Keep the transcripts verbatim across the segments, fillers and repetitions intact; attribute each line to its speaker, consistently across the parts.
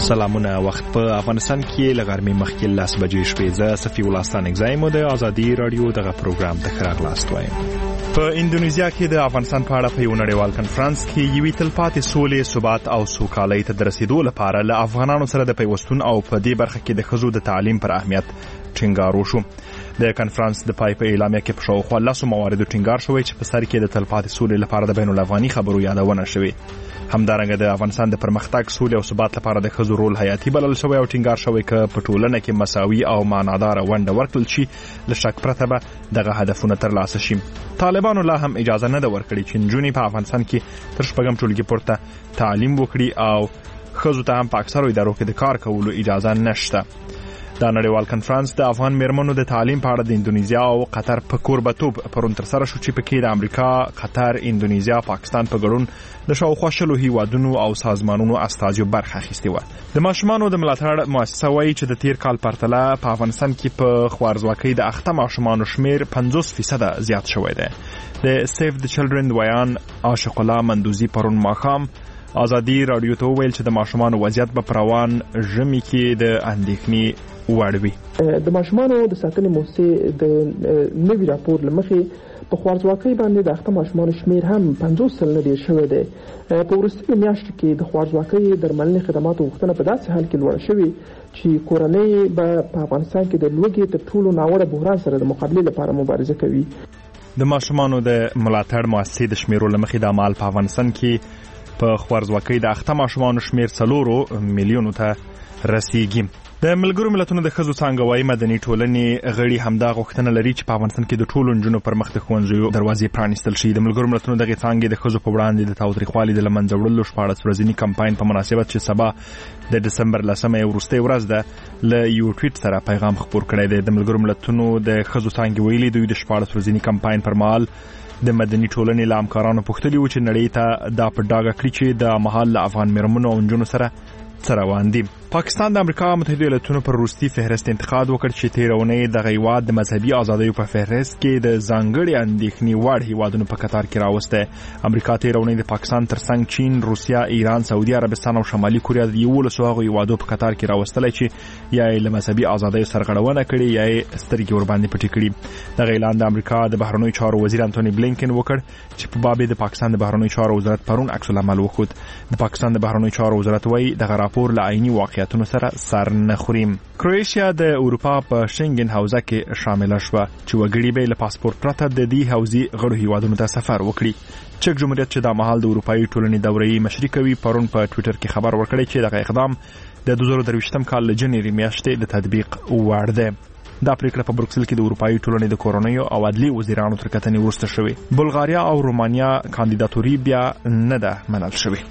Speaker 1: سلامونه. وخت په افغانستان کې لغرمې مخکې لاس بجې شپې زه صفي ولستان اگزایم د ازادي رادیو دغه پروګرام ته خراغلاست وایم. په اندونیزیا کې د افغانستان په اړه په یو نړیوال کنفرانس کې یوې تلپاتې سولې، ثبات او سوکالۍ ته د رسیدو لپاره له افغانانو سره د پیوستون او په دې برخه کې د ښځو د تعلیم پر اهمیت ټینګار وشو. د کنفرانس د پای په اعلامیه کې په شاوخوا لسو مواردو ټینګار شوی چې په سر کې د تلپاتې سولې لپاره د بین الافغاني خبرو یادونه شوې. همدارنګه د افغانستان د پرمختګ، سولې او ثبات لپاره د ښځو رول حیاتي بلل شوی او ټینګار شوی چې په ټولنه کې مساوي او معناداره ونډه ورکړل شي، له شک پرته به دغه هدفونه ترلاسه شي. طالبانو لا هم اجازه نه ده ورکړې چې نجونې په افغانستان کې تر شپږم ټولګي پورته تعلیم وکړي او ښځو ته هم په اکثرو ادارو کې د کار کولو اجازه نشته. دا نړیوال کنفرانس د افغان میرمنو د تعلیم په اړه د اندونیزیا او قطر په کوربتوب پرون تر سره شو چې پکې د امریکا، قطر، اندونیزیا، پاکستان په ګډون د شاوخوا شلو هیوادونو او سازمانونو استازیو برخه اخیستې وه. د ماشومانو د ملاتړ مؤسسه وایي چې د تیر کال پرتله په افغانستان کې په خوارځواکۍ د اخته ماشومانو شمیر پنځوس فیصده زیات شوی دی. د سیف د چلډرن ویان عاشق الله مندوزي پرون ماښام ازادي رادیو ته وویل چې د ماشومانو وضعیت په روان ژمي کې د اندېښنې وړ وي.
Speaker 2: د ماشومانو د ساتنې موسسې د نوي راپور له مخې په خوارځواکۍ باندې د اخته ماشومانو شمیر هم پنځوس سلنه ډېر شوی دی. په وروستیو میاشتو کې د خوارځواکۍ درملنې خدماتو غوښتنه په داسې حال کې لوړه شوې چې کورنۍ به په افغانستان کې د لوږې تر ټولو ناوړه بحران سره د مقابلې لپاره مبارزه کوي.
Speaker 1: د ماشومانو د ملاتړ مؤسسې د شمیرو له مخې د مال په افغانستان کې په خوارځواکۍ د اخته ماشومانو شمیر څلورو میلیونو ته رسیږي. د ملګرو ملتونو د ښځو څانګه وايي مدني ټولنې غړي همدا غوښتنه لري چې په افغانستان کې د ټولو نجونو پر مخ د ښوونځیو دروازې پرانیستل شي. د ملګرو ملتونو دغه څانګې د ښځو په وړاندې د تاوتریخوالي د له منځه وړلو شپاړس ورځني کمپاین په مناسبت چې سبا د ډسمبر لسمه یې وروستۍ ورځ ده له یو ټویټ سره پیغام خپور کړی دی. د ملګرو ملتونو د ښځو څانګې ویلي دوی د شپاړس ورځني کمپاین پر مهال د مدني ټولنې له همکارانو پوښتلي وو چې نړۍ ته دا په ډاګه کړي چې د مهال له افغان میرمنو او نجونو سره څه روان دي. پاکستان د امریکا متحده ایالاتونو پر وروستي فهرست انتقاد وکړ چې تېره اونۍ دغه هیواد د مذهبي ازادیو په فهرست کې د ځانګړي اندېښنې وړ هیوادونو په کتار کې راوستی. امریکا تېره اونۍ د پاکستان ترڅنګ چین، روسیه، ایران، سعودي عربستان او شمالي کوریا د یولسو هغو هیوادو په کتار کې راوستلی چې یا یې له مذهبي ازادیو سرغړونه کړې یا یې سترګې ورباندې پټې کړي. دغه اعلان د امریکا د بهرنیو چارو وزیر انټوني بلینکن وکړ چې په باب د پاکستان د بهرنیو چارو وزارت پرون عکس العمل وښود. د پاکستان د بهرنیو چارو وزارت وایي دغه راپور له عیني واقعیتونو سره سر نه خوریم. کرواتیا د اروپا په شنګن حوزه کې شامل شوه چې وګړي به له پاسپورت پرته د دې حوزې غړو هیوادونو ته سفر وکړي. چک جمهوریت چې د مهال د اروپایي ټولنې دورې مشري کوي پرون په ټویټر کې خبر ورکړی چې دغه اقدام د دوه زره درویشتم کال له جنوري میاشتې د تطبیق وړ دی. دا پریکړه په بروکسل کې د اروپایي ټولنې د کورنیو او عدلي وزیرانو تر کتنې وروسته شوې. بلغاریا او رومانیا کاندیداتوري بیا نه ده منل شوې.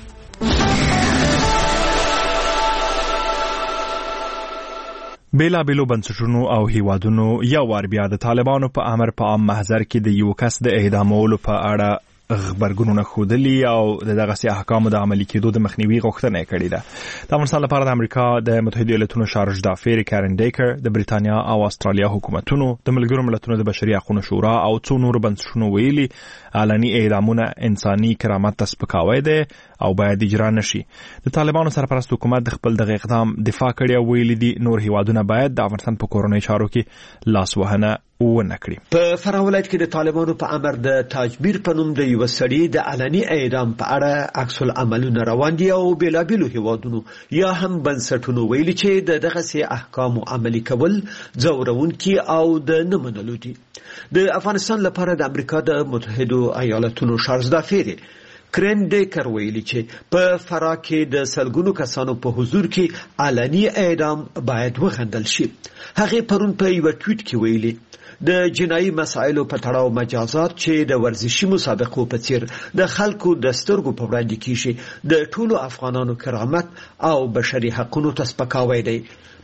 Speaker 1: بیلا بیلو بنسټونو او هیوادونو یو وار بیا د طالبانو په امر په عام محضر کې د یو کس د اعدامولو په اړه خبرګونونه ښودلي او دغه سي احکامو د عملي کېدو د مخنیوي غوښتنه کړې ده. د افغانستان لپاره د امریکا د متحده ایالاتونو شارج دافیر کارن ډیکر، د بریتانیا او استرالیا حکومتونو، د ملګرو ملتونو د بشري حقوقو شورا او څو نور بنسټونو ویلي علني اعدامونه انساني کرامت ته سپکاوی دی او باید اجرا نشي. د طالبانو سرپرست حکومت د خپل دغه اقدام دفاع کړي او ویلي دي نور هیوادونه باید د افغانستان په کورنۍ چارو کې لاس وهنه ونه کړي.
Speaker 3: په فراه ولایت کې د طالبانو په امر د تاجبیر په نوم د یو سړي د علني اعدام په اړه عکس العملونه روان دي او بیلابیلو هیوادونو یا هم بنسټونو ویلي چې د دغه سي احکامو عملي کول ځورونکي او د نه منلو دي. د افغانستان لپاره د امریکا د متحده ایالاتونو شارج دافیر کرن ډیکر ویلي چې په فراه کې د سلګونو کسانو په حضور کې علني اعدام باید وغندل شي. هغه پرون په یو ټویټ کې ویلي د جنایي مسایلو په تړاو مجازات چې د ورزشي مسابقو په څیر د خلکو د سترګو په وړاندې کیږي د ټولو افغانانو کرامت او بشري حقوقو ته سپکاوی دی.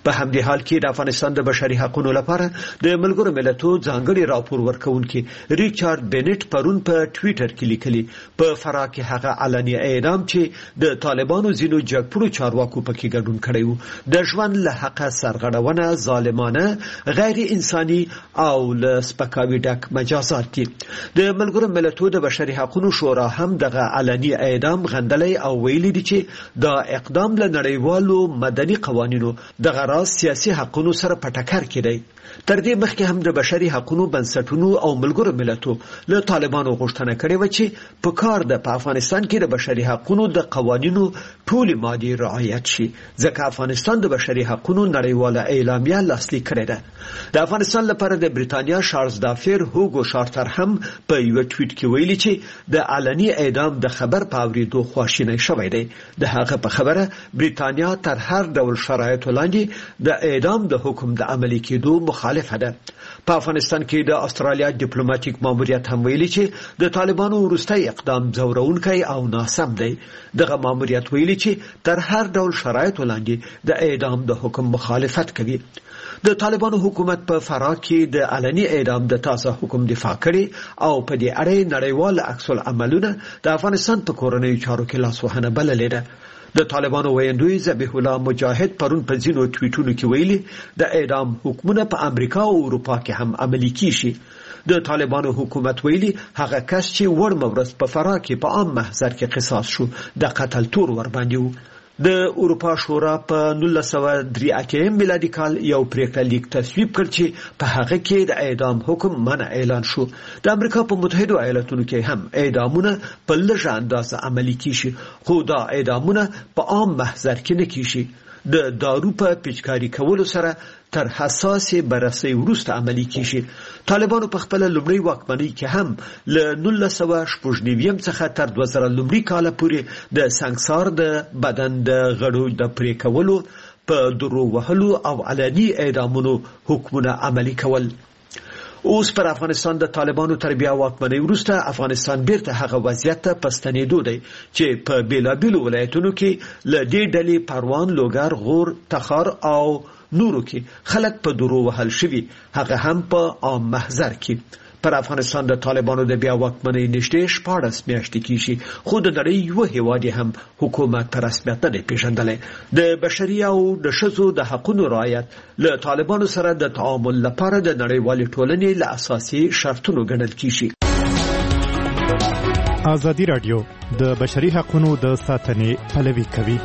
Speaker 3: په همدې حال کې د افغانستان د بشري حقوقو لپاره د ملګرو ملتونو ځانګړي راپور ورکونکي ریچارډ بنټ پرون په ټوئیټر کې لیکلي په فراه کې هغه علني اعدام چې د طالبانو ځینو جګپړو چارواکو پکې ګډون کړی و د ژوند له حقه سرغړونه ظالمانه غیر انساني او له سپکاوي ډک مجازات دي. د ملګرو ملتونو د بشري حقوقو شورا هم دغه علني اعدام غندلی او ویلي دي چې دا اقدام له نړیوالو مدني قوانینو دغه راز سیاسي حقوقو سره په ټکر کې دی. تر دې مخکې هم د بشري حقوقو بنسټونو او ملګرو ملتونو له طالبانو غوښتنه کړې و چې په کار د په افغانستان کې د بشري حقوقو د قوانینو ټولې مادې رعایت شي ځکه افغانستان د بشري حقوقو نړیواله اعلامیه لاسلیک کړې ده. د افغانستان لپاره د بریتانیا شارلز دافیر هوګو شارټر هم په یو ټویټ کې ویلي چې د علني اعدام د خبر په اورېدو خواشینی شوی دی. د هغه په خبره بریتانیا تر هر ډول شرایطو لاندې د اعدام د حکم د عملي کېدو مخالفه ده. په افغانستان کې د استرالیا ډیپلوماټیک ماموریت هم ویلي چې د طالبانو وروستي اقدام ځورونکی او ناسم دی. دغه ماموریت ویلي چې تر هر ډول شرایطو لاندې د اعدام د حکم مخالفت کوي. د طالبانو حکومت په فراه کې د علني اعدام د تازه حکم دفاع کړي او په دې اړه نړیوال عکس العملونه د افغانستان په کورنیو چارو کې لاسوهنه بللې ده. د طالبانو ویندوی ذبیح الله مجاهد پرون په ځینو ټویټونو کې ویلي د اعدام حکمونه په امریکا او اروپا کې هم عملي کیږي. د طالبانو حکومت ویلي هغه کس چې وړ مورث په فراه کې په عام محضر کې قصاص شو د قتل تور ور باندې و. د اروپا شورا په نولس سوه درې اتیا میلادي کال یو پریکړه لیک تصویب کړ چې په هغه کې د اعدام حکم منع اعلان شو. د امریکا په متحده ایالاتونو کې هم اعدامونه په لږه اندازه عملي کیږي خو دا اعدامونه په عام محضر کې نه کیږي. د دارو په پیچکاري کولو سره تر حساسې بررسۍ وروسته عملي کیږي. طالبانو په خپل لومړی واکمنۍ کې هم له نولس سوه شپږ نوي څخه تر دوه زره لومړي کال پورې د سنگسار د بدن د غړو د پرې کولو په درو وهلو او علني اعدامونو حکمونه عملي کول. اوس پر افغانستان د طالبانو تر بیا واکمنۍ وروسته افغانستان بیرته هغه وضعیت ته په ستنېدو دی چې په بیلابیلو ولایتونو کې له دې ډلې پروان، لوګر، غور، تخار او نورو کې خلک په درو وهل شوي، هغه هم په عام محضر کې. پر افغانستان د طالبانو د بیا واکمنۍ نږدې شپاړس میاشتې کېږي خو د نړۍ یو هیواد هم حکومت په رسمیت نه دی پیژندلی. د بشري او د ښځو د حقونو رعایت له طالبانو سره د تعامل لپاره د نړیوالې ټولنې له اساسي شرطونو ګڼل کېږي.
Speaker 4: ازادي راډیو د بشري حقونو د ساتنې پلوي کوي.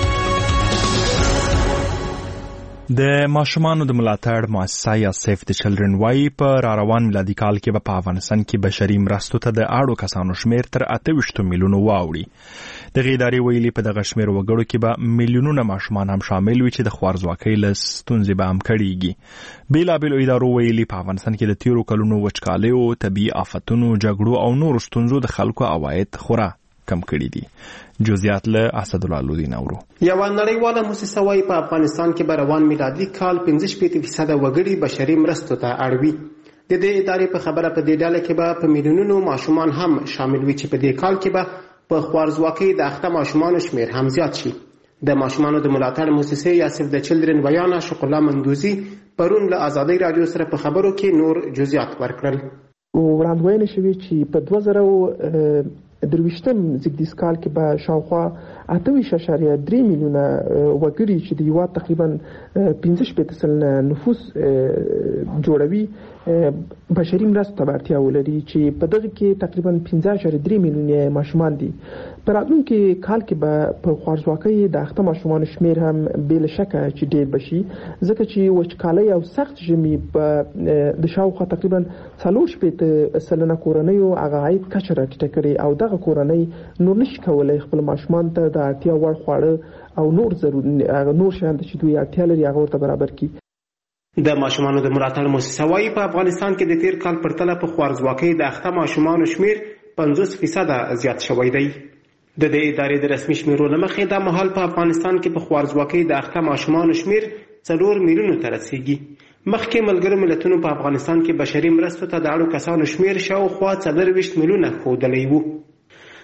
Speaker 1: د ماشومانو د ملاتړ مؤسسه یا سیف د چلډرن وايي په راروان میلادي کال کې په افغانستان کې بشري مرستو ته د اړو کسانو شمیر تر اته ویشت میلیونو واوړي. دغه ادارې ویلي په دغه شمیر وګړو کې به میلیونونه ماشومان هم شامل وي چې د خوارځواکۍ له ستونزې به هم کړيږي. بیلابیلو ادارو ویلي په افغانستان کې د تیرو کلونو وچکالیو، طبي آفتونو، جګړو او نورو ستونزو د خلکو عواید خورا کم کړي دي. جزئیات له اسد الله لودین اورو.
Speaker 5: یو نړیواله موسسه وايي په افغانستان کې به روان میلادي کال پنځه شپږ فیصد وګړي بشري مرستو ته اړوي. د دې ادارې په خبره په دې ډله کې به په میلیونونو ماشومان هم شامل وي چې په دې کال کې به په خوارځواکۍ د اخته ماشومانو شمیر هم زیات شي. د ماشومانو د ملاتړ موسسې یا سیف د چلډرن ویانا شکلا مندوزي پرون له ازادۍ رادیو سره په خبرو کې نور جزئیات ورکړل.
Speaker 2: وړاندوینه شوې چې په دوه زره درویشتم زیږدیز کال کې به شاوخوا اته ویشت اعشاریه درې میلیونه وګړي چې د هیواد تقریبا پنځه شپېته سلنه نفوس جوړوي بشري مرستو ته اړتیا ولري چې په دغه کې تقریبا پنځه اعشاریه درې میلیونه ماشومان دي. په راتلونکي کال کې به په خوارځواکۍ د اخته ماشومانو شمیر هم بې له شکه چې ډېر بشي ځکه چې وچکالۍ او سخت ژمي په د شاوخوا تقریبا څلور شپېته سلنه کورنیو هغه عاید کچه راټیټه کړې او دغه کورنۍ نور نشي کولی خپل ماشومان ته د اړتیا وړ خواړه او نور ضروري نور شیان چې دوی اړتیا لري هغه ورته برابر کړي.
Speaker 5: د ماشومانو د ملاتړ موسسه وايي په افغانستان کې د تیر کال پرتله په خوارځواکۍ د اخته ماشومانو شمیر پنځوس فیصده زیات شوی دی. د دې ادارې د رسمي شمیرو له مخې دا مهال په افغانستان کې په خوارځواکۍ د اخته ماشومانو شمیر څلور میلیونو ته رسیږي. مخکې ملګرو ملتونو په افغانستان کې بشري مرستو ته د اړو کسانو شمیر شاوخوا څلور ویشت میلیونه ښودلی و.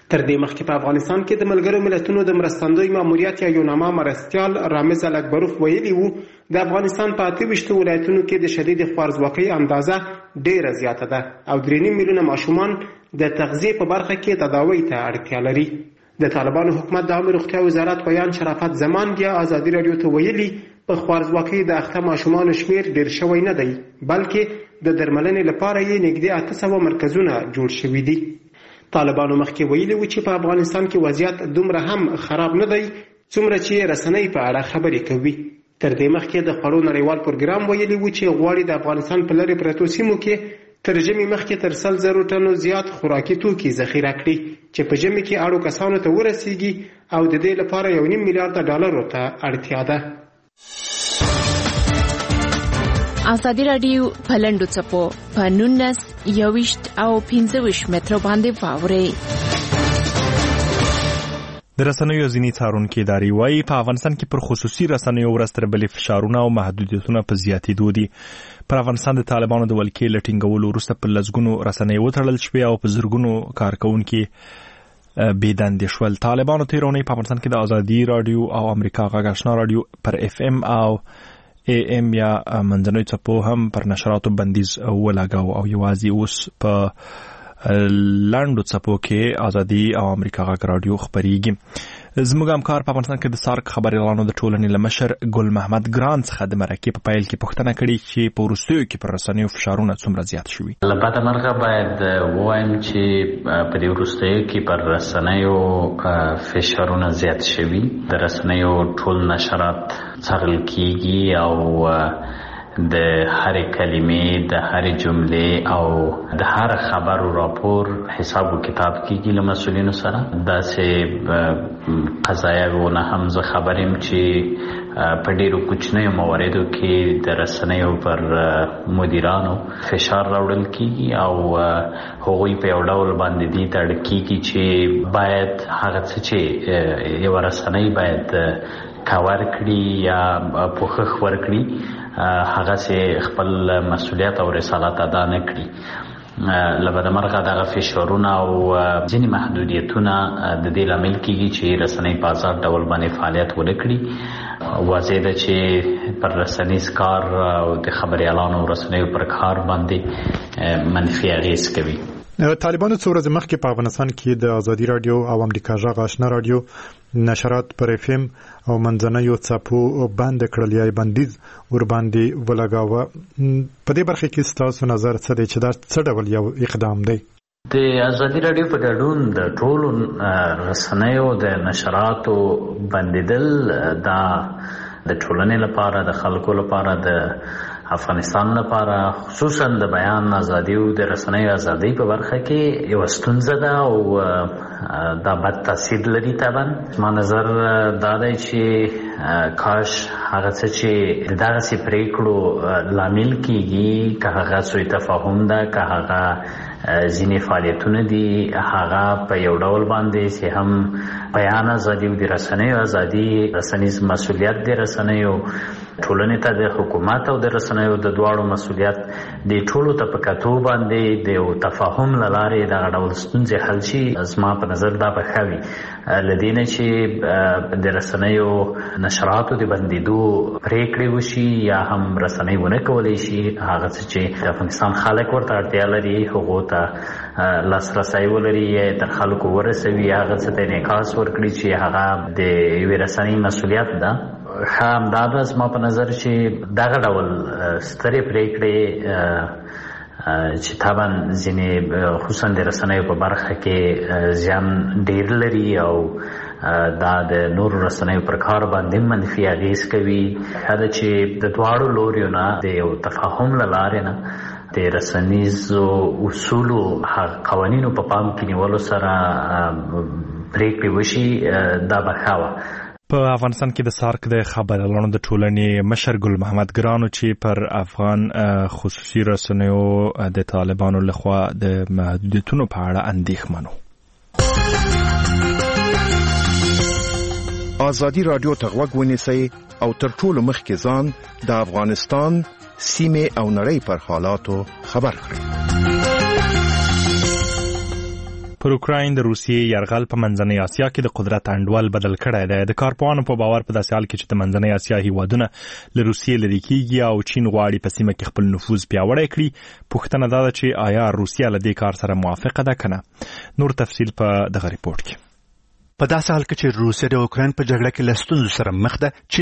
Speaker 5: تر دې مخکې په افغانستان کې د ملګرو ملتونو د مرستندوی ماموریت یا یوناما مرستیال رامز الکبروف ویلي وو د افغانستان په اته ویشتو ولایتونو کې د شدید خوارځواکۍ اندازه ډیره زیاته ده او درې نیم میلیونه ماشومان د تغذیې په برخه کې تداوی ته اړتیا لري. د طالبانو حکومت د عامه روغتیا وزارت ویان شرافت زمان بیا ازادي راډیو ته ویلي په خوارځواکۍ د اخته ماشومانو شمیر ډیر شوی نه دی، بلکې د درملنې لپاره یې نږدې اته سوه مرکزونه جوړ شوي دي. طالبانو مخکې ویلي و چې په افغانستان کې وضعیت دومره هم خراب نه دی څومره چې رسنۍ په اړه خبرې کوي. تر دې مخکې د خوړو نړیوال پروګرام ویلي و چې غواړي د افغانستان په لرې پرتو سیمو کې تر ژمي مخکې تر سل زرو ټنو زیات خوراکي توکي ذخیره کړي چې په ژمي کې اړو کسانو ته ورسیږي او د دې لپاره یو نیم میلیارډ ډالرو ته اړتیا ده.
Speaker 6: ازادي راډیو په لنډو څپو په نولس یوویشت او پنځه ویشت مترو باندې واورئ.
Speaker 1: د رسنیو ځینې څارونکي ادارې وایي په افغانستان کې پر خصوصي رسنیو ورځ تر بلې فشارونه او محدودیتونه په زیاتېدو دي. پر افغانستان د طالبانو د ولکې له ټینګولو وروسته په لسګونو رسنۍ وتړل شوې او په زرګونو کارکوونکي بېدندې شول. طالبانو تېره اونۍ په افغانستان کې د ازادي راډیو او امریکا غږ آشنا راډیو پر اف ام او ای ام یا منځنیو څپو هم پر نشراتو بندیز ولګاو او یوازې اوس په لنډو څپو کې ازادي او امریکا غږ راډیو خبرېږي. زموږ همکار په افغانستان کې د سارک خبريالانو د ټولنې له مشر ګل محمد ګران څخه د مرکې په پیل کې پوښتنه کړې چې په وروستیو کې پر رسنیو فشارونه څومره زیات شوي.
Speaker 7: له بده مرغه باید ووایم چې په دې وروستیو کې پر رسنیو فشارونه زیات شوي. د رسنیو ټول نشرات څارل کیږي او د هرې کلمې د هرې جملې او د هر خبرو راپور حساب و کتاب کیږي له مسؤلینو سره. داسې قضایاونه هم زه خبر یم چې په ډېرو کوچنیو مواردو کې د رسنیو پر مدیرانو فشار راوړل کیږي او هغوی په یو ډول باندې دې ته اړ کیږي چې باید هغه څه چې یوه رسنۍ باید کاور کړي یا پوښښ ورکړي هغه سه خپل مسؤلیت او رسالت ادا نه کړي. له بده مرغه دغه فشارونه او ځینې محدودیتونه د دې لامل کیږي چې رسنۍ په آزاد ډول باندې فعالیت ونه کړي. واضح ده چې پر رسنیز کار او د خبريالانو رسنیو پر کار باندې منفي اغېز کوي.
Speaker 4: طالبانو څو ورځې مخکې په افغانستان کې د ازادي راډیو او امریکا غږ آشنا راډیو نشرات پر اف ام او منځنیو څپو بند کړل یا بندیز ور باندې ولګاوه. په دې برخه کې ستاسو نظر څه دی چې دا څه ډول یو اقدام دی؟
Speaker 7: د ازادي راډیو په ګډون د ټولو رسنیو د نشراتو بندیدل دا د ټولنې لپاره د خلکو لپاره د افغانستان لپاره خصوصا د بیان ازادي او د رسنیو ازادي په برخه کې یو ستونزه ده او دا بد تاثیر لري. طبعا ما نظر دا دی چې کاش هغه څه چې دغسې پرېکړو لامل کیږي که هغه سوء تفاهم ده که هغه ځینې فعالیتونه دي هغه په یو ډول باندې چې هم بیان ازادي او د رسنیو ازادي رسنیز مسؤلیت د رسنیو ټولنې ته د حکومت او د رسنیو د دواړو مسؤلیت د ټولو ته په کتو باندې د یو تفاهم له لارې دغه ډول ستونزې حل شي. زما په نظر دا به ښه وي له دې نه چې د رسنیو نشراتو د بندېدو پرېکړې وشي یا هم رسنۍ ونه کولی شي هغه څه چې د افغانستان خلک ورته اړتیا لري هغو ته لاسرسی ولري تر خلکو ورسوي هغه څه ته انعکاس ورکړي چې هغه د یوې رسنۍ مسؤلیت ده. ښه همدا ده زما په نظر چې دغه ډول سترې پرېکړې چې طبعا ځینې خصوصا د رسنیو په برخه کې زیان ډېر لري او دا د نورو رسنیو پر کار باندې منفي اغېز کوي. ښه ده چې د دواړو لوریو نه د یو تفاهم له لارې نه د رسنیزو اصولو قوانینو په پام کې نیولو سره پرېکړې وشي دا به ښه وه.
Speaker 1: په افغانستان کې د سارک د خبريالانو د ټولنې مشر ګل محمد ګرانو چې پر افغان خصوصي رسنیو د طالبانو لخوا د محدودیتونو په اړه اندېښمن وو.
Speaker 8: ازادي راډیو ته غوږ ونیسئ او تر ټولو مخکې ځان د افغانستان سیمې او نړۍ پر حالاتو خبر کړئ.
Speaker 1: پر اوکراین د روسیې یرغل په منځنۍ اسیا کې د قدرت انډول بدل کړی دی. د کارپوهانو په باور په داسې حال کې چې د منځنۍ اسیا هیوادونه له روسیې لرې کیږي او چین غواړي په سیمه کې خپل نفوذ پیاوړی کړي، پوښتنه دا ده چې آیا روسیه له دې کار سره موافقه ده که نه؟ نور تفصیل په دغه ریپورت کې.
Speaker 9: په داسې حال کې چې روسیه د اوکراین په جګړه کې له ستونزو سره مخ ده، چې